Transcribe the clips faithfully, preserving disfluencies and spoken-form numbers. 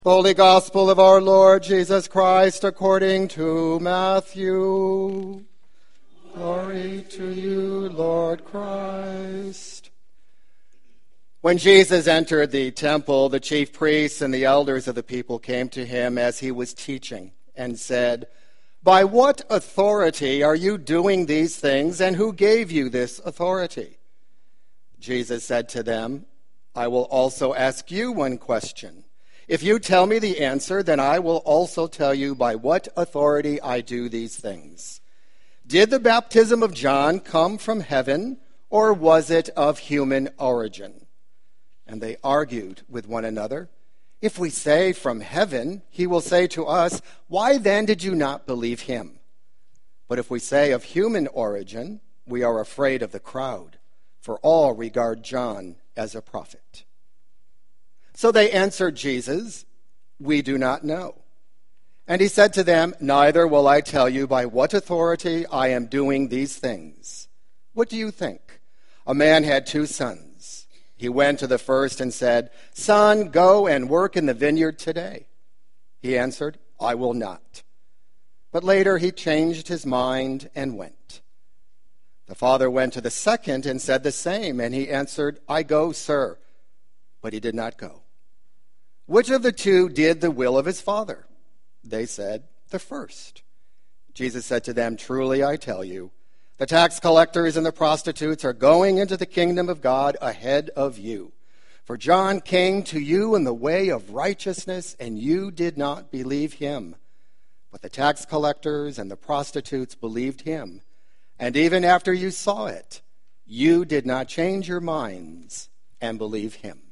Holy Gospel of our Lord Jesus Christ according to Matthew. Glory to you, Lord Christ. When Jesus entered the temple, the chief priests and the elders of the people came to him as he was teaching and said, "By what authority are you doing these things, and who gave you this authority?" Jesus said to them, "I will also ask you one question. If you tell me the answer, then I will also tell you by what authority I do these things. Did the baptism of John come from heaven, or was it of human origin?" And they argued with one another. "If we say from heaven, he will say to us, 'Why then did you not believe him?' But if we say of human origin, we are afraid of the crowd, for all regard John as a prophet." So they answered Jesus, "We do not know." And he said to them, "Neither will I tell you by what authority I am doing these things. What do you think? A man had two sons. He went to the first and said, 'Son, go and work in the vineyard today.' He answered, 'I will not.' But later he changed his mind and went. The father went to the second and said the same, and he answered, 'I go, sir.' But he did not go. Which of the two did the will of his father?" They said, "The first." Jesus said to them, "Truly I tell you, the tax collectors and the prostitutes are going into the kingdom of God ahead of you. For John came to you in the way of righteousness, and you did not believe him. But the tax collectors and the prostitutes believed him. And even after you saw it, you did not change your minds and believe him."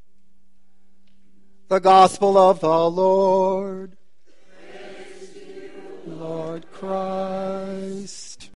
The Gospel of the Lord. Praise to you, Lord Christ.